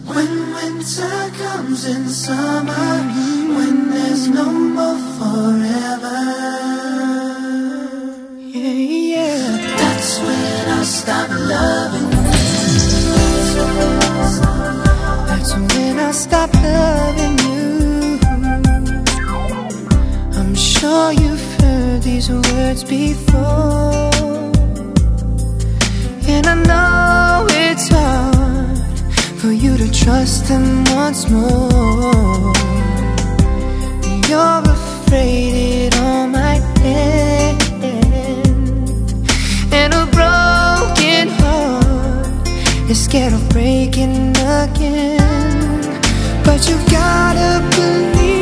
When winter comes in summer, when there's no more forever, yeah, yeah. That's when I'll stop loving you. That's when I'll stop loving you. I'm sure you've heard these words before, and I know it's hard for you to trust them once more. You're afraid it all might end, and a broken heart is scared of breaking again. But you gotta believe